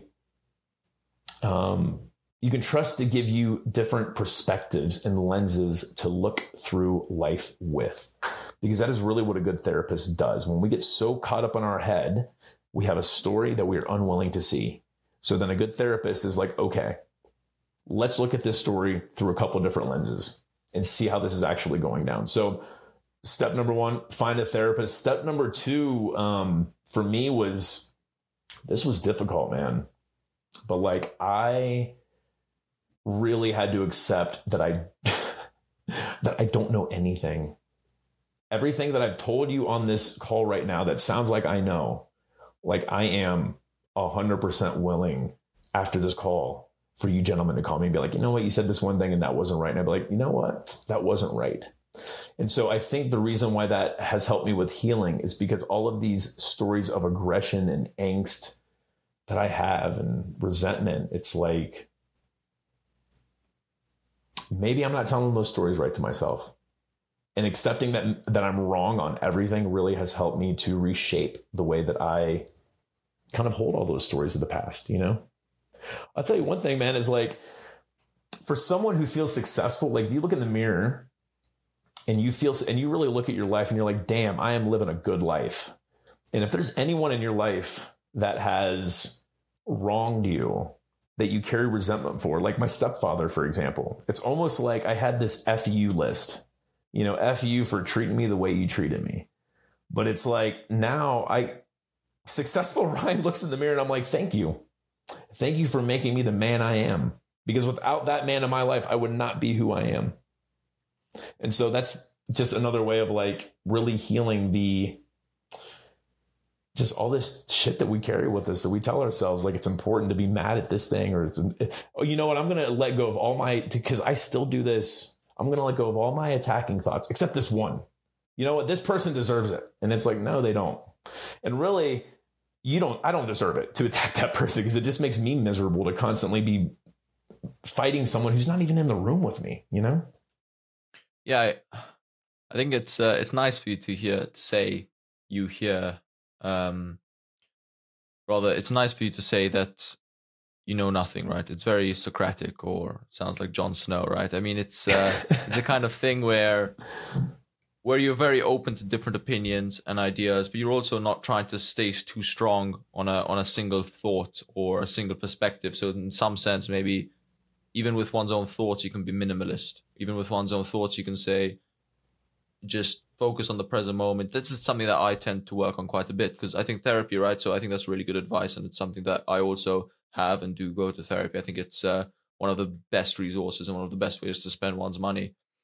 um, you can trust to give you different perspectives and lenses to look through life with, because that is really what a good therapist does. When we get so caught up in our head, we have a story that we are unwilling to see. So then a good therapist is like, okay, let's look at this story through a couple of different lenses and see how this is actually going down. So step number one, find a therapist. Step number two, um, for me was, this was difficult, man. But like, I really had to accept that I that I don't know anything. Everything that I've told you on this call right now that sounds like I know, like I am one hundred percent willing after this call for you gentlemen to call me and be like, you know what, you said this one thing and that wasn't right. And I'd be like, you know what, that wasn't right. And so I think the reason why that has helped me with healing is because all of these stories of aggression and angst that I have and resentment, it's like, maybe I'm not telling those stories right to myself. And accepting that that I'm wrong on everything really has helped me to reshape the way that I kind of hold all those stories of the past, you know? I'll tell you one thing, man, is like, for someone who feels successful, like if you look in the mirror and you feel, and you really look at your life and you're like, damn, I am living a good life. And if there's anyone in your life that has wronged you, that you carry resentment for, like my stepfather, for example, it's almost like I had this F you list, you know, F you for treating me the way you treated me. But it's like now I, successful Ryan looks in the mirror and I'm like, thank you. Thank you for making me the man I am. Because without that man in my life, I would not be who I am. And so that's just another way of like really healing the, just all this shit that we carry with us, that we tell ourselves like it's important to be mad at this thing, or it's, oh, you know what, I'm going to let go of all my, because I still do this. I'm going to let go of all my attacking thoughts, except this one. You know what, this person deserves it. And it's like, no, they don't. And really, you don't, I don't deserve it to attack that person, because it just makes me miserable to constantly be fighting someone who's not even in the room with me, you know? Yeah, I, I think it's uh, it's nice for you to hear, to say you hear, um, rather, it's nice for you to say that you know nothing, right? It's very Socratic, or sounds like Jon Snow, right? I mean, it's uh, it's a kind of thing where where you're very open to different opinions and ideas, but you're also not trying to stay too strong on a on a single thought or a single perspective. So in some sense, maybe even with one's own thoughts, you can be minimalist. Even with one's own thoughts, you can say, just focus on the present moment. This is something that I tend to work on quite a bit, because I think therapy, right? So I think that's really good advice, and it's something that I also have and do go to therapy. I think it's uh, one of the best resources and one of the best ways to spend one's money.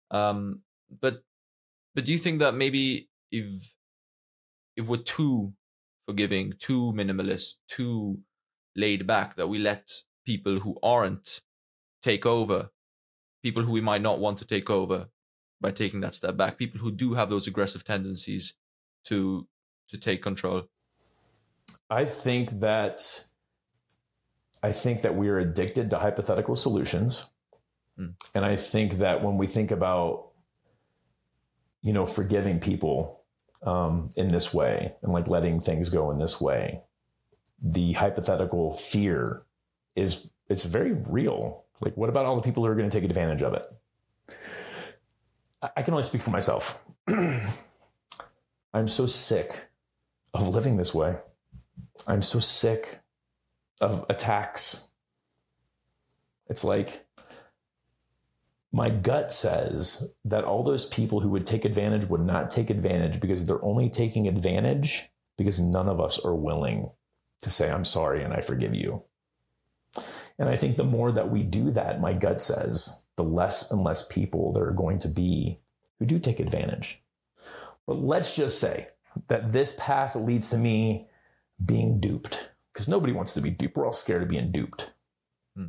Um, but but do you think that maybe if if we're too forgiving, too minimalist, too laid back, that we let people who aren't take over, people who we might not want to take over by taking that step back, people who do have those aggressive tendencies to to take control? I think that I think that we are addicted to hypothetical solutions. Mm. And I think that when we think about, you know, forgiving people um, in this way and like letting things go in this way, the hypothetical fear is, it's very real. Like, what about all the people who are going to take advantage of it? I, I can only speak for myself. I'm so sick of living this way. I'm so sick of attacks. It's like my gut says that all those people who would take advantage would not take advantage because they're only taking advantage because none of us are willing to say, I'm sorry and I forgive you. And I think the more that we do that, my gut says, the less and less people there are going to be who do take advantage. But let's just say that this path leads to me being duped, because nobody wants to be duped. We're all scared of being duped. Hmm.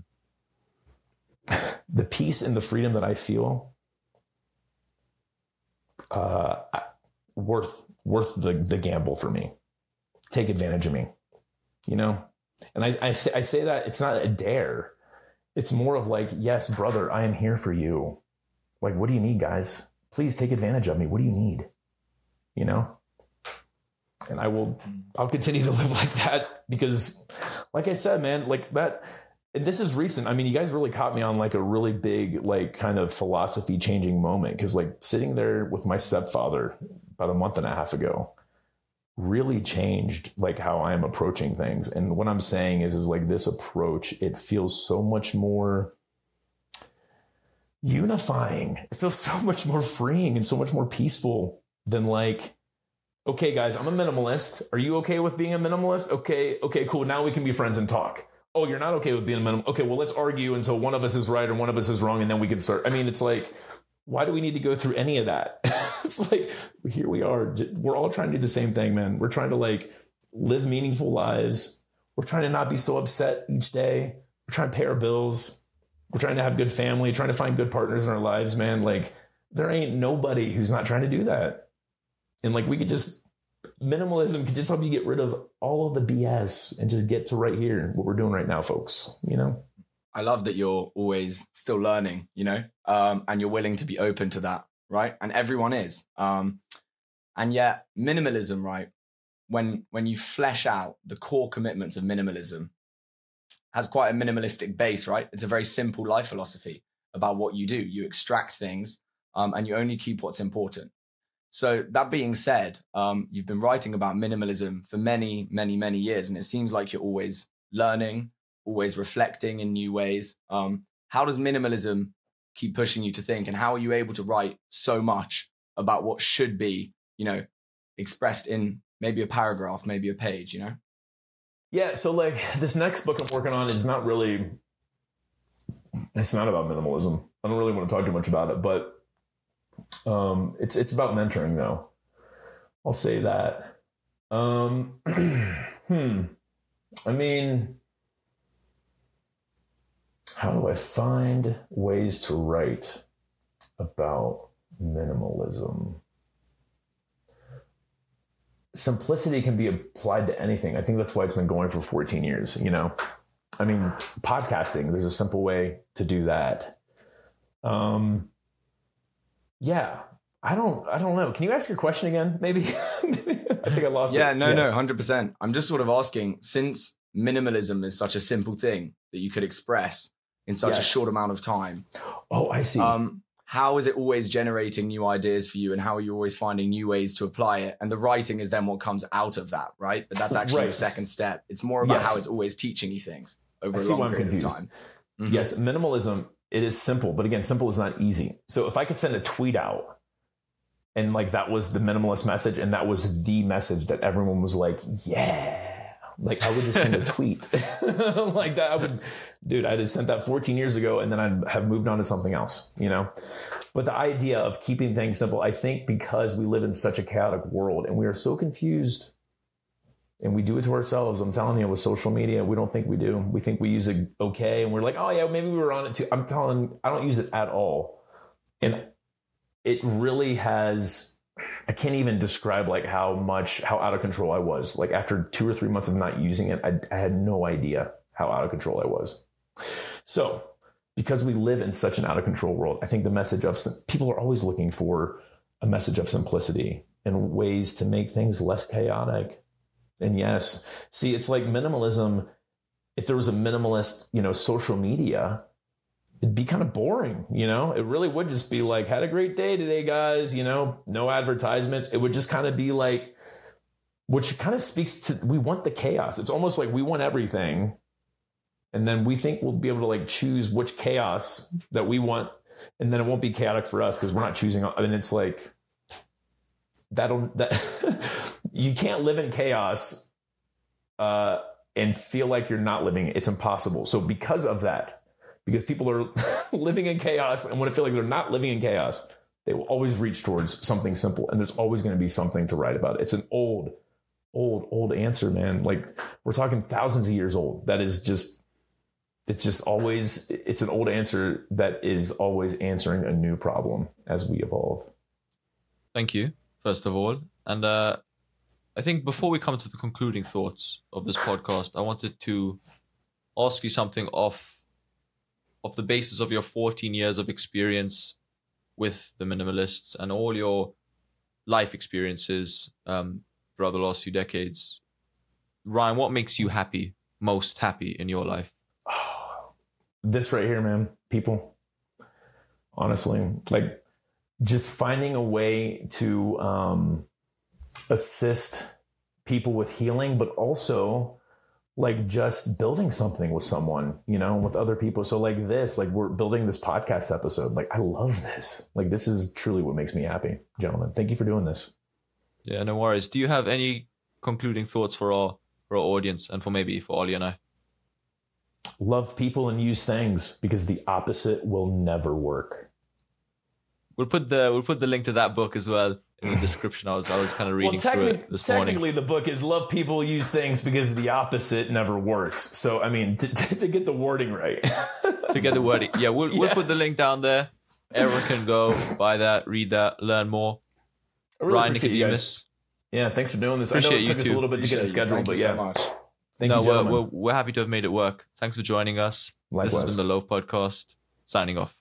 The peace and the freedom that I feel, uh, worth worth the, the gamble for me. Take advantage of me, you know? And I, I, say, I say that it's not a dare. It's more of like, yes, brother, I am here for you. Like, what do you need, guys? Please take advantage of me. What do you need? You know? And I will, I'll continue to live like that because, like I said, man, like that, and this is recent. I mean, you guys really caught me on like a really big, like kind of philosophy changing moment. Cause like sitting there with my stepfather about a month and a half ago really changed like how I am approaching things. And what I'm saying is, is like this approach, it feels so much more unifying. It feels so much more freeing and so much more peaceful than like, okay, guys, I'm a minimalist. Are you okay with being a minimalist? Okay, okay, cool. Now we can be friends and talk. Oh, you're not okay with being a minimalist. Okay, well, let's argue until one of us is right or one of us is wrong, and then we can start. I mean, it's like, why do we need to go through any of that? It's like, here we are. We're all trying to do the same thing, man. We're trying to like live meaningful lives. We're trying to not be so upset each day. We're trying to pay our bills. We're trying to have good family, trying to find good partners in our lives, man. Like, there ain't nobody who's not trying to do that. And like, we could just, minimalism could just help you get rid of all of the B S and just get to right here, what we're doing right now, folks, you know? I love that you're always still learning, you know, um, and you're willing to be open to that, right? And everyone is. Um, and yet minimalism, right? When, when you flesh out the core commitments of minimalism, has quite a minimalistic base, right? It's a very simple life philosophy about what you do. You extract things um, and you only keep what's important. So that being said, um, you've been writing about minimalism for many, many, many years, and it seems like you're always learning, always reflecting in new ways. Um, how does minimalism keep pushing you to think, and how are you able to write so much about what should be, you know, expressed in maybe a paragraph, maybe a page, you know? Yeah. So like this next book I'm working on is not really, it's not about minimalism. I don't really want to talk too much about it, but Um, it's, it's about mentoring though. I'll say that. Um, hmm. I mean, how do I find ways to write about minimalism? Simplicity can be applied to anything. I think that's why it's been going for fourteen years, you know? I mean, podcasting, there's a simple way to do that. Um, Yeah, I don't, I don't know. Can you ask your question again? Maybe, maybe I think I lost yeah, it. No, yeah, no, one hundred percent. I'm just sort of asking, since minimalism is such a simple thing that you could express in such yes. a short amount of time. Oh, I see. Um, how is it always generating new ideas for you, and how are you always finding new ways to apply it? And the writing is then what comes out of that, right? But that's actually right. the second step. It's more about yes. how it's always teaching you things over I a long period of time. Mm-hmm. Yes, minimalism, it is simple, but again, simple is not easy. So if I could send a tweet out and like that was the minimalist message and that was the message that everyone was like, yeah, Like I would just send a tweet like that. I would, dude, I just sent that fourteen years ago and then I'd have moved on to something else, you know? But the idea of keeping things simple, I think because we live in such a chaotic world and we are so confused and we do it to ourselves. I'm telling you, with social media, we don't think we do. We think we use it okay. And we're like, oh yeah, maybe we were on it too. I'm telling, I don't use it at all. And it really has, I can't even describe like how much, how out of control I was. Like after two or three months of not using it, I, I had no idea how out of control I was. So because we live in such an out of control world, I think the message of, people are always looking for a message of simplicity and ways to make things less chaotic. And yes, see, it's like minimalism. If there was a minimalist, you know, social media, it'd be kind of boring, you know, it really would just be like, had a great day today, guys, you know, no advertisements. It would just kind of be like, which kind of speaks to, we want the chaos. It's almost like we want everything. And then we think we'll be able to like choose which chaos that we want. And then it won't be chaotic for us because we're not choosing. I mean, it's like, that'll, that you can't live in chaos uh, and feel like you're not living it. It's impossible. So because of that, because people are living in chaos and want to feel like they're not living in chaos, they will always reach towards something simple. And there's always going to be something to write about. It's an old, old, old answer, man. Like we're talking thousands of years old. That is just, it's just always, it's an old answer that is always answering a new problem as we evolve. Thank you, first of all. And uh, I think before we come to the concluding thoughts of this podcast, I wanted to ask you something off of the basis of your fourteen years of experience with the minimalists and all your life experiences um, throughout the last few decades. Ryan, what makes you happy, most happy in your life? This right here, man, people, honestly, like just finding a way to um, assist people with healing, but also like just building something with someone, you know, with other people. So like this, like we're building this podcast episode. Like, I love this. Like, this is truly what makes me happy, gentlemen. Thank you for doing this. Yeah, no worries. Do you have any concluding thoughts for our, for our audience and for maybe for Ollie and I? Love people and use things because the opposite will never work. We'll put the, we'll put the link to that book as well in the description. I was, I was kind of reading well, through it this morning. Technically, the book is love people, use things because the opposite never works. So, I mean, to, to get the wording right. to get the wording. Yeah, we'll, we'll yes. put the link down there. Everyone can go buy that, read that, learn more. Really Ryan Nicodemus. Yeah, thanks for doing this. Appreciate I know it took you us too. a little bit Appreciate to get the schedule, Thank but you yeah. so much. Thank no, you, we're, gentlemen. we're, we're happy to have made it work. Thanks for joining us. Likewise. This has been the Loaf Podcast. Signing off.